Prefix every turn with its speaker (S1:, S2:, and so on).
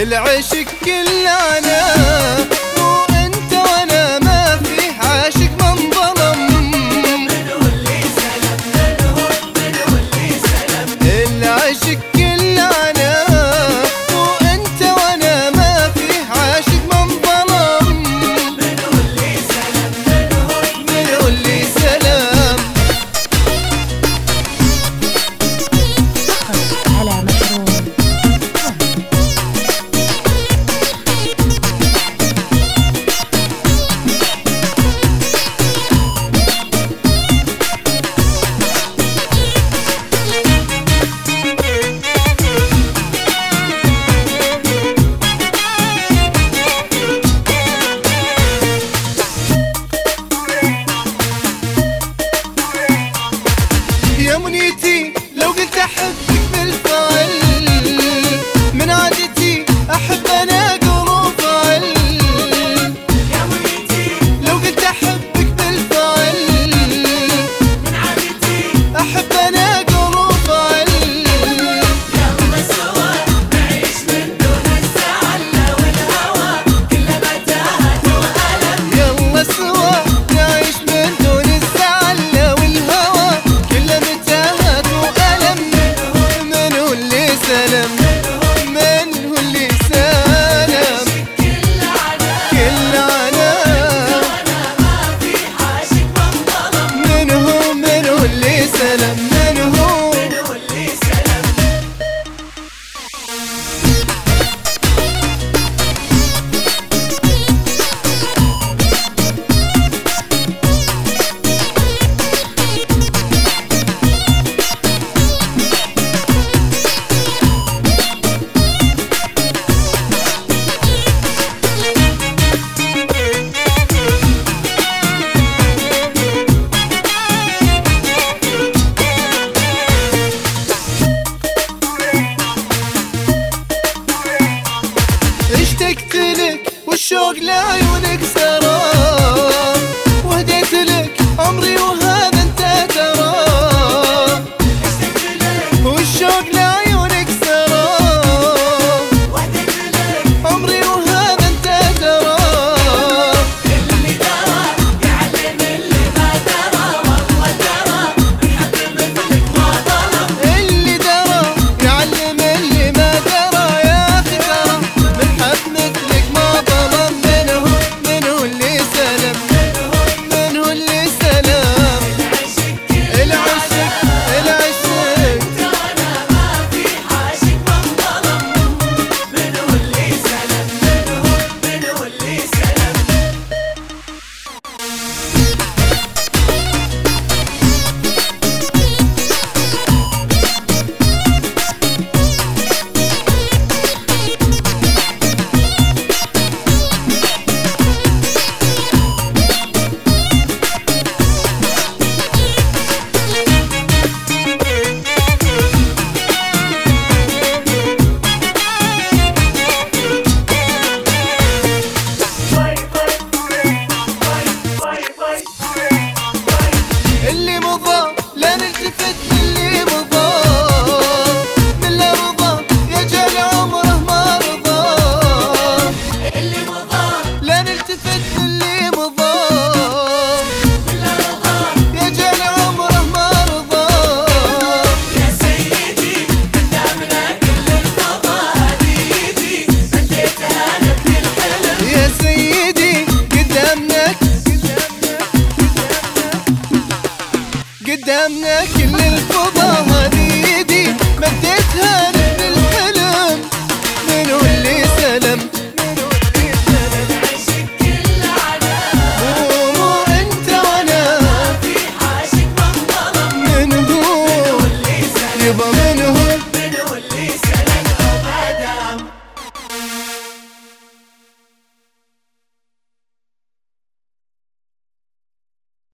S1: العشق كلنا وانت وانا ما فيه عاشق من ظلم.
S2: منو اللي سلم منو اللي سلم
S1: العشق كلنا وانت وانا ما فيه عاشق من ظلم.
S2: منو اللي سلم
S1: منو اللي سلم.
S3: على محروم.
S1: يا منيتي لو قلت احبك بالفعل، من عادتي احب انا قلوب فعل.
S2: يا منيتي
S1: لو قلت احبك بالفعل،
S2: من عادتي
S1: احب انا قلوب فعل.
S2: يلا سوا نعيش من دون الزعل والهوى كل متاهة وألم.
S1: يلا سوا نعيش من دون الزعل والهوى كل متاهة وألم. منو اللي سلم منو اللي سلم. كل عنا
S2: ما في عاشق من ظلم.
S1: منو اللي سلم منو.
S2: منو اللي سلم
S1: اشتقت لك والشوق لعيونك سرى، وهديت لك عمري وهذا انت ترى. والشوق لعيونك سرى،
S2: وحدك لك
S1: عمري وهذا انت ترى.
S2: اللي درى يعلم اللي ما درى والله درى الحب مثلك ما ظلم.
S1: اللي درى يعلم اللي ما درى، يا اخي ترى من حب مثلك ما ظلم. منو اللي سلم منو اللي سلم. العشق
S2: انا ما في عاشق من ظلم. منو اللي سلم منو اللي سلم.
S1: اللي مضى لا نلتفت للي مضى، من لا رضى يجعل عمره ما رضى.
S2: اللي مضى
S1: لا نلتفت للي مضى،
S2: لا رضى.
S1: يجعل عمره ما رضى.
S2: يا سيدي قدامنا كل الفضاء هديتي بديتها لك الحلم.
S1: يا سيدي قدامنا